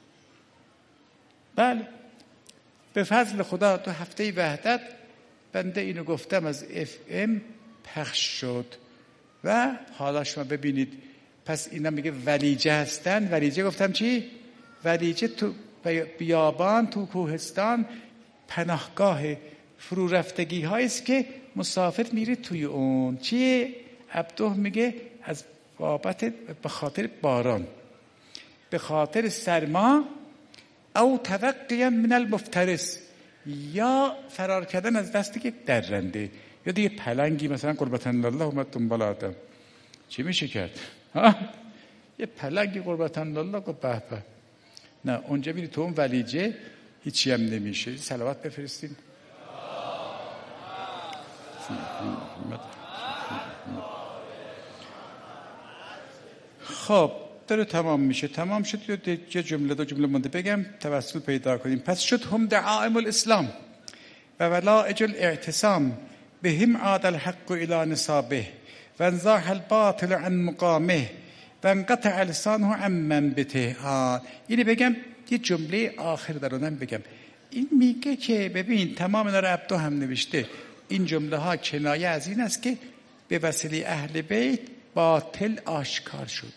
A: بله به فضل خدا تو هفته وحدت بنده اینو گفتم از اف ام پخش شد و حالا شما ببینید. پس اینا میگه ولیجه هستن. ولیجه گفتم چی؟ ولیجه تو بیابان، تو کوهستان، پناهگاه فرو رفتگی هاییست که مسافر میره توی اون. چیه؟ عبدو میگه از بابت به خاطر باران، به خاطر سرما، او توقیا من المفترس، یا فرار کردن از دست که درنده، یا دیگه پلنگی مثلا قربتن الله اومد دنبال آدم. چی میشه کرد؟ ها؟ یه پلنگی قربتن الله گفت به به. نه اونجا میری تو اون ولیجه هیچی هم نمیشه. صلوات بفرستین. خب داره تمام میشه. تمام شد. یه جمله دو جمله مونده بگم توسل پیدا کنیم. پس شد هم دعائم الاسلام و ولائج الاعتصام بهم عاد الحق الى نصابه و انزاح الباطل عن مقامه و انقطع لسانه عن منبته. اینو بگم یه جمله آخر دارونم بگم. این میگه که ببین تمام اینا رو عبدو هم نوشته. این جمله ها کنایه از این است که به وسیله اهل بیت باطل آشکار شد.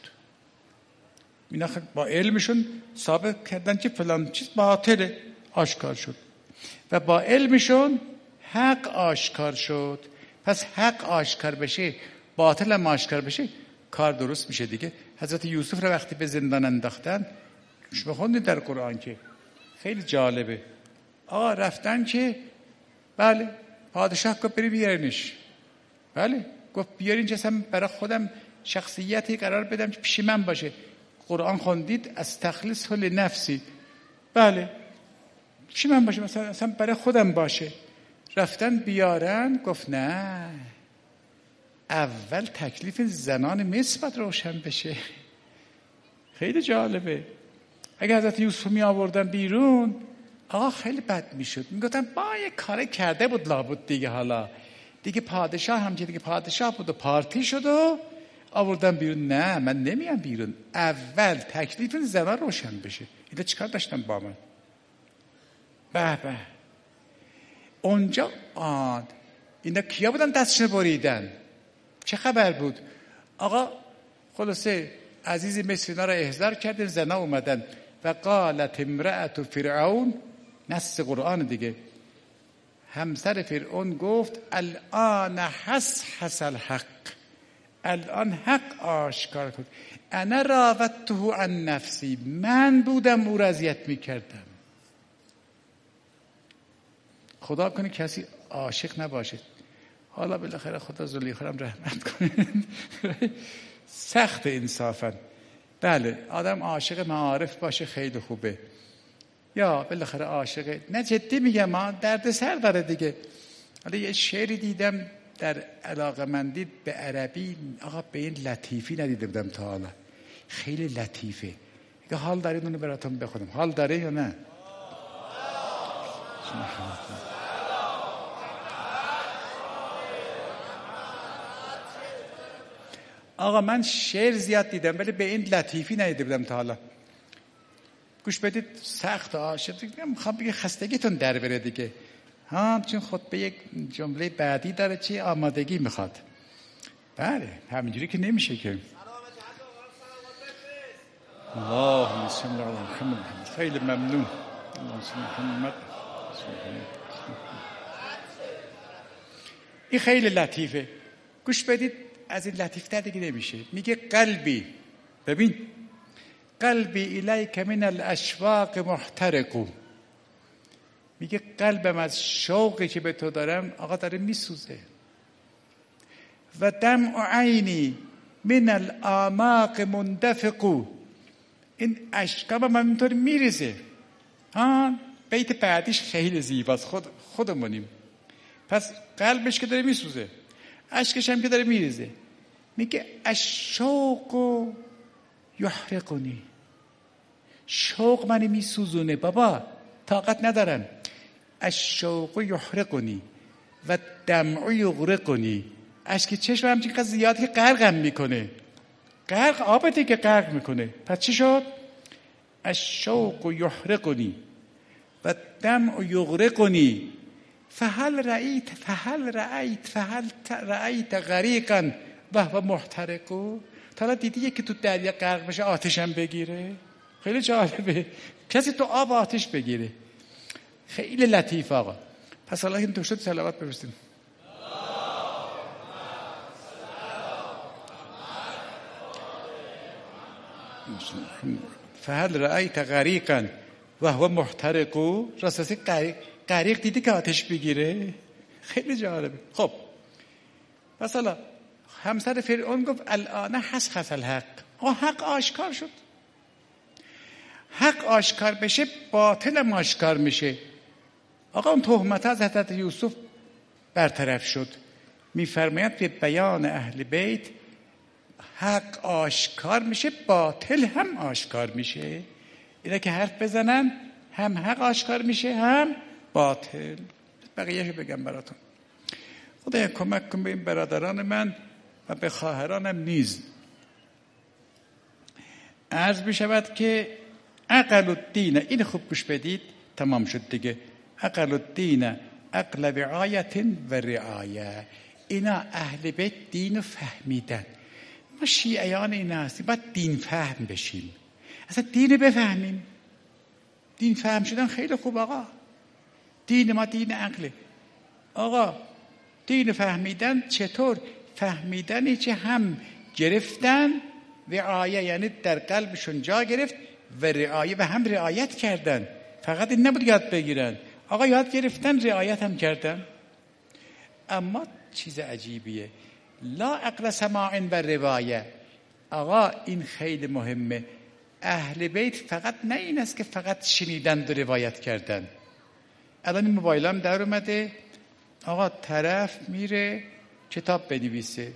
A: اینا با علمشون ثابت کردن که فلان چیز باطله، آشکار شد. و با علمشون حق آشکار شد. پس حق آشکار بشه، باطل هم آشکار بشه، کار درست میشه دیگه. حضرت یوسف رو وقتی به زندان انداختن، شما خوندید در قرآن که خیلی جالبه. آقا رفتن که بله پادشاه گفت بری بیارینش. بله گفت بیارین چه برای خودم شخصیتی قرار بدم که پیش من باشه. قرآن خوندید از تخلیص حل نفسی. بله پیش من باشه، مثلا اصلا برای خودم باشه. رفتن بیارن. گفت نه اول تکلیف زنان مصر باید روشن بشه. خیلی جالبه. اگه حضرت یوسف می آوردن بیرون آقا خیلی بد میشد. میگفتن با یک کار کرده بود لابد دیگه، حالا دیگه پادشاه هم که دیگه پادشاه بود و پارتی شد و آوردن بیرون. نه من نمیام بیرون، اول تکلیف زنان روشن بشه. اینا چیکار داشتن با من؟ به به. اونجا آن اینا کیا بودن دستشون بریدن؟ چه خبر بود؟ آقا خلاصه عزیز مصر اینا را احضار کردن. زنا اومدن و قالت امرأة فرعون، نص قرآن دیگه، همسر فرعون گفت الان حس حس الحق، الان حق آشکار کرد. انا راودته عن نفسی، من بودم او را اذیت میکردم. خدا کنه کسی عاشق نباشه. حالا بالاخره خدا زلیخا هم رحمت کنه. سخت انصافا. بله آدم عاشق معارف باشه خیلی خوبه، یا بالاخره عاشق، نه جدی میگم ما درد سر داره دیگه. حالا یه شعری دیدم در علاقمندی به عربی، آقا به این لطیفی ندیده بودم تا حالا، خیلی لطیفه. اگه حال دارید اونو براتون بخونم، حال داره یا نه؟ آقا من شعر زیاد دیدم ولی به این لطیفی ندیده بودم تا حالا. گوش بدید، سخت عاشق میخوام بگه خستگیتون در بره دیگه ها، چون خود به یک جمله بعدی داره چی آمادگی میخواد. بله همینجوری که نمیشه که. اللهم صل علی محمد. خیلی ممنون. اللهم صل علی محمد. این خیلی لطیفه، گوش بدید، از این لطیفتر دیگه نمیشه. میگه قلبی، ببین، قلبی الیک من الاشواق محترق. میگه قلبم از شوقی که به تو دارم آقا داره میسوزه. و دمع عینی من الاعماق مندفق. این اشکام هم اینطور میریزه. ها بیت بعدیش خیلی زیباست، خود خودمونیم. پس قلبش که داره میسوزه، اشکش هم که داره میریزه. میگه الشوق یحرقنی. شوق منو میسوزونه بابا، طاقت ندارم. الشوق یحرقنی و دمع یغرقنی. اشک چشم هم چقدر زیاد که غرقم میکنه. غرق آبته که غرق میکنه. پس چی شد؟ الشوق یحرقنی و دمع یغرقنی. فهل رأیت فهل رأیت فهل رأیت غریقا و هو محترق. تا دیدی یکی تو دریا غرق بشه آتشم بگیره؟ خیلی جالبه، کسی تو آب آتش بگیره. خیلی لطیف آقا. پس الله این تو شد صلوات بفرستیم. فهل رأیت غریقا و هو محترق. راستی غریق غریق دیدی که آتش بگیره؟ خیلی جالبه. خب مثلا همسر فرعون گفت الان حسخس الحق. آه حق آشکار شد. حق آشکار بشه باطل هم آشکار میشه. آقا اون تهمت از حضرت یوسف برطرف شد. میفرماید به بیان اهل بیت حق آشکار میشه باطل هم آشکار میشه. اینا که حرف بزنن هم حق آشکار میشه هم باطل. بقیه‌شو بگم براتون. خدایا کمک کن به این برادران من و به خواهرانم نیز. عرض بشود که عقل الدین، این خوب گوش بدید، تمام شد دیگه. عقل الدین عقل وعایت و رعایه. اینا اهل بیت دین رو فهمیدن. ما شیعیان این هستیم، باید دین فهم بشیم، اصلا دین رو بفهمیم. دین فهم شدن خیلی خوب آقا. دین ما دین عقله آقا. دین فهمیدن چطور؟ فهمیدنی که هم گرفتن رعایه، یعنی در قلبشون جا گرفت، و رعایه و هم رعایت کردن. فقط این نبود یاد بگیرن، آقا یاد گرفتن رعایت هم کردن. اما چیز عجیبیه، لا عقل سماع و روایه. آقا این خیلی مهمه. اهل بیت فقط نه این است که فقط شنیدن و روایت کردن. الان این موبایل هم در اومده، آقا طرف میره کتاب بنویسه،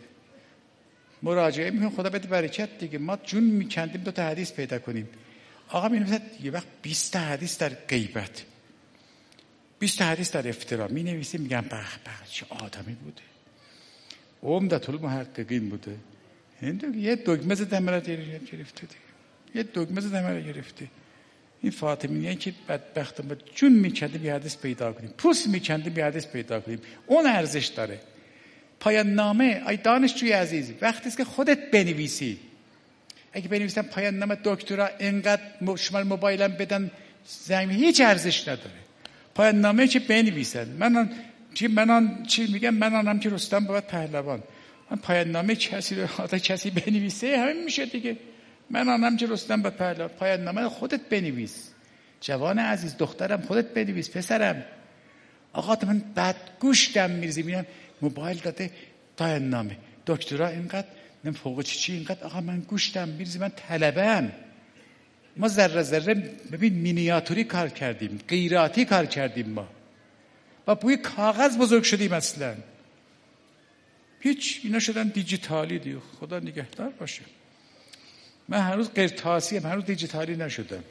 A: مراجعه میکنه، خدا بده برکت دیگه، ما جون میکندیم دو تا حدیث پیدا کنیم. آقا مینویسه یه وقت بیست تا حدیث در غیبت، بیست تا حدیث در افترا می نویسیم. میگم به به چه آدمی بوده، عمدت المحققین بوده. یه دگمه زدم را گرفته دیگه، یه دگمه زدم را گرفته. این فاطمیه که بدبختم بود، جون میکندیم یه حدیث پیدا کنیم، پوست میکندیم یه حدیث پیدا کنیم. اون ارزش داره. پایان نامه ای دانشجوی عزیز، وقتی است که خودت بنویسی. اگه بنویسم پایان نامه دکترا اینقدر شمال موبایلم بدن زمین، هیچ ارزش نداره. پایان نامه که بنویسن، من چی من چی میگم، من آنم که رستم بود پهلوان. من پایان نامه کسی رو آتا کسی بنویسه همین میشه دیگه. من آنم که رستم بود پهلوان. پایان نامه خودت بنویس. جوان عزیز، دخترم خودت بنویس، پسرم. آقا من بعد گوشتم میریزی، میگم موبایل داده پایان نامه دکترا اینقدر نم فوق چی چی اینقدر. آقا من گوشتم میریزی، من طلبه‌ام. ما ذره ذره ببین مینیاتوری کار کردیم، غیراتی کار کردیم. ما با بوی کاغذ بزرگ شدیم اصلا. هیچ، اینا شدن دیجیتالی دیگه. خدا نگهدار باشه. من هنوز قرطاسی ام، هنوز دیجیتالی نشدم.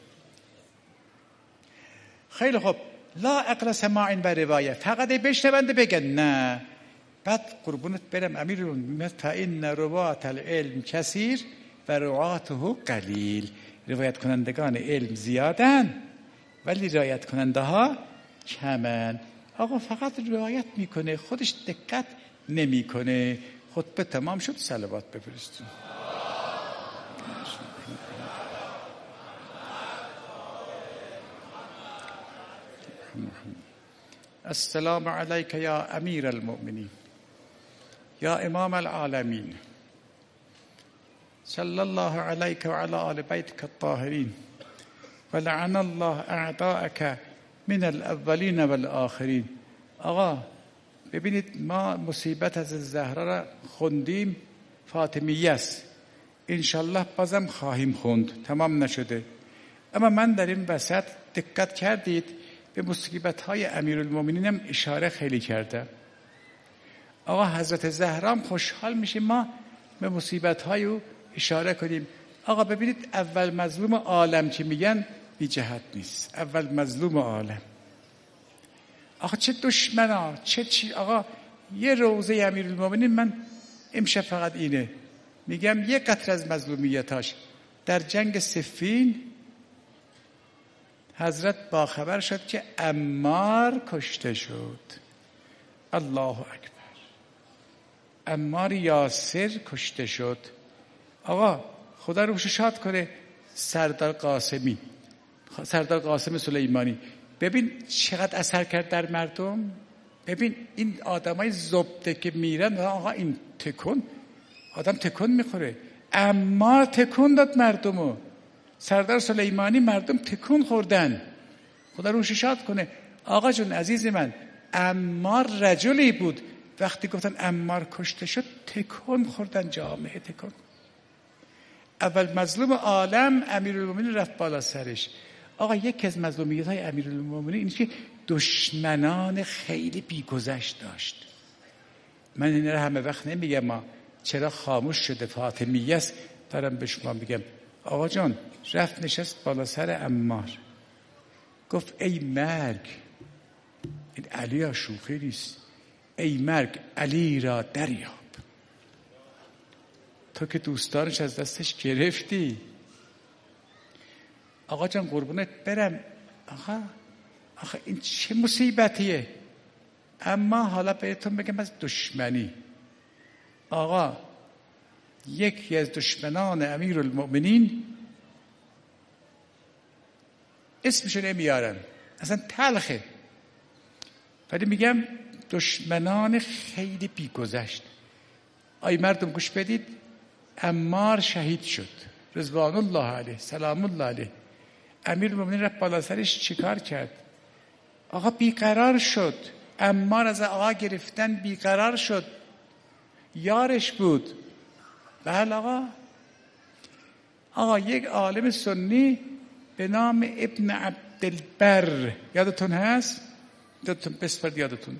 A: خیلی خوب، لا اقرا سماع و روایه، فقط بشنونده بگن نه. بعد قربونت برم امیرالمومنین، فإن روات العلم کثیر و رعاته قلیل. روایت کنندگان علم زیادن ولی روایت کننده ها کمن. آقا فقط روایت میکنه، خودش دقت نمیکنه. خطبه تمام شد، صلوات بفرستون. السلام علیک یا امیر المؤمنین یا امام العالمین، صلی الله علیک و علی آل بیتک الطاهرین و لعن الله اعداءک من الاولین و الاخرین. آقا ببینید، ما مصیبت از زهرا را خوندیم، فاطمیه است، انشالله بازم خواهیم خوند، تمام نشده. اما من در این وسط دقت کردید به مصیبت های امیرالمومنین هم اشاره خیلی کردم. آقا حضرت زهرا هم خوشحال میشه ما به مصیبت های او اشاره کنیم. آقا ببینید، اول مظلوم عالم که میگن بی جهت نیست، اول مظلوم عالم. آقا چه دشمنا، چه چی. آقا یه روزه امیرالمومنین من امشب فقط اینه میگم، یه قطره از مظلومیتاش در جنگ صفین حضرت باخبر شد که عمار کشته شد. الله اکبر. عمار یاسر کشته شد. آقا خدا روش شاد کنه سردار قاسمی، سردار قاسم سلیمانی. ببین چقدر اثر کرد در مردم. ببین این آدمای زبده که میرن، آقا این تکون، آدم تکون میخوره. عمار تکون داد مردمو، سردار سلیمانی مردم تکون خوردن. خدا روش شاد کنه. آقا جون عزیز من، عمار رجلی بود، وقتی گفتن عمار کشته شد تکون خوردن، جامعه تکون. اول مظلوم عالم امیرالمومنین رفت بالا سرش. آقا یکی از مظلومیت های امیرالمومنین اینه که دشمنان خیلی بیگذشت داشت. من این را همه وقت نمیگم ما چرا خاموش شده، فاطمیه است، دارم به شما میگم. آقا جان رفت نشست بالا سر عمار، گفت ای مرگ، این علی ها شوخی نیست، ای مرگ علی را دریاب. تو که دوستانش از دستش گرفتی. آقا جان قربونت برم، آقا آقا این چه مصیبتیه. اما حالا بهتون بگم از دشمنی. آقا یکی از دشمنان امیرالمؤمنین، اسمشو نمیارم، اصلا تلخه، ولی میگم دشمنان خیلی بیگذشت. آی مردم گوش بدید، عمار شهید شد رضوان الله علیه، سلام الله علیه. امیرالمؤمنین رفت بالا سرش چیکار کرد؟ آقا بیقرار شد. عمار از آقا گرفتن بیقرار شد، یارش بود. بله آقا. آقا یک عالم سنی به نام ابن عبدالبر، یادتون هست؟ یادتون بسپرد یادتون.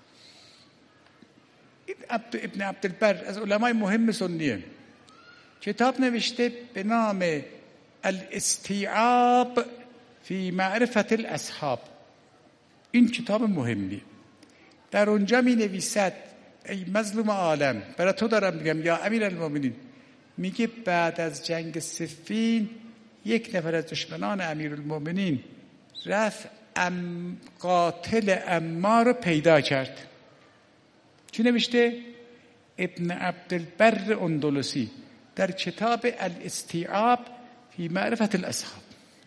A: این عبد ابن عبدالبر از علمای مهم سنیه، کتاب نوشته به نام الاستیعاب فی معرفت الاصحاب. این کتاب مهمی. در اونجا می نویسد ای مظلوم عالم، برای تو دارم میگم یا امیرالمومنین، میگه بعد از جنگ صفین یک نفر از دشمنان امیرالمومنین رفت ام قاتل عمار رو پیدا کرد. چی نوشته؟ ابن عبدالبر اندلسی در کتاب الاستیعاب فی معرفت الاصحاب.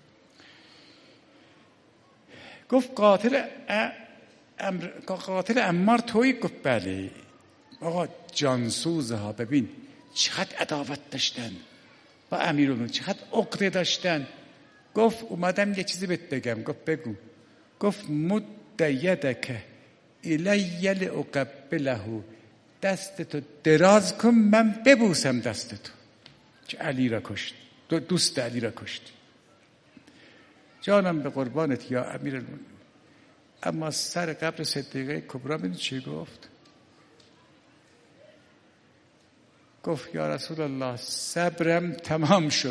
A: گفت قاتل امر... قاتل عمار تویی؟ گفت بله. آقا جانسوزه ها ببین چقدر عداوت داشتن با امیرالمومنین، چقدر عقده داشتن. گفت اومدم یه چیزی بهت بگم. گفت بگو. گفت مد یدک الی لاقبله، دستتو دراز کن من ببوسم دستتو، که علی را کشت، دوست علی را کشت. جانم به قربانت یا امیرالمومنین. اما سر قبر صدیقه کبرا میدونی چی گفت؟ گفت یا رسول الله صبرم تمام شد،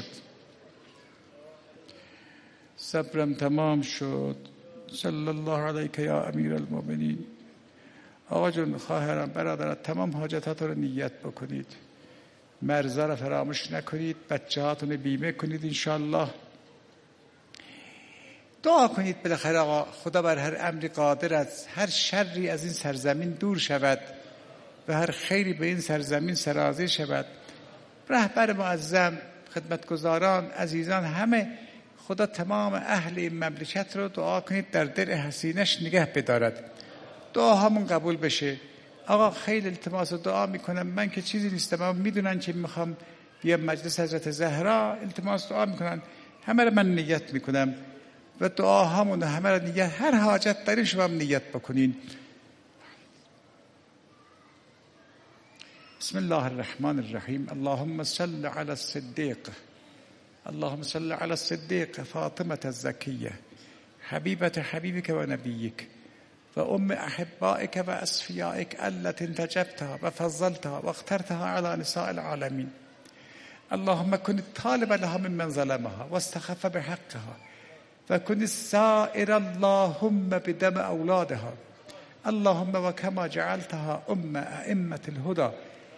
A: صبرم تمام شد. صلی الله علیک یا امیر المؤمنین. آقا جون، خواهرم، برادرم، تمام حاجتات رو نیت بکنید، مرزا رو فراموش نکنید، بچه هاتون رو بیمه کنید انشالله. دعا کنید بالاخره آقا خدا بر هر امری قادر است، هر شری از این سرزمین دور شود و هر خیری به این سرزمین سرازیر شود. رهبر معظم، خدمتگزاران، عزیزان، همه خدا تمام اهل این مملکت رو دعا کنید در درع حصینش نگه بدارد، دعاهامون قبول بشه. آقا خیلی التماس و دعا میکنم، من که چیزی نیستم، اما میدونن که میخوام بیام مجلس حضرت زهرا، التماس دعا میکنن، همه رو من نیت میکنم و دعاهامون همه رو نیت، هر حاجت دارین شما هم نیت بکنین. بسم الله الرحمن الرحیم. اللهم صل علی الصدیق، اللهم صل علی الصدیق فاطمة الزکیه حبیبة حبیبک و نبیک و ام احبائک و اصفیائک التي انتجبتها و فضلتها و اخترتها على نساء العالمین. اللهم كن الطالب لها ممن ظلمها واستخف بحقها و كن السائر اللهم بدم اولادها. اللهم وكما جعلتها ام ائمة الهدى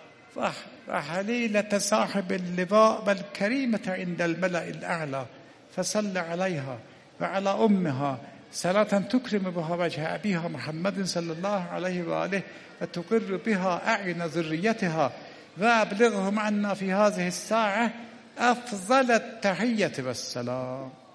A: وحليلة صاحب اللواء والكريمة عند الملأ الأعلى فصل عليها وعلى أمها صلاة تكرم بها وجه أبيها محمد صلى الله عليه وآله وتقر بها أعين ذريتها وأبلغهم عنا في هذه الساعة أفضل التحية والسلام.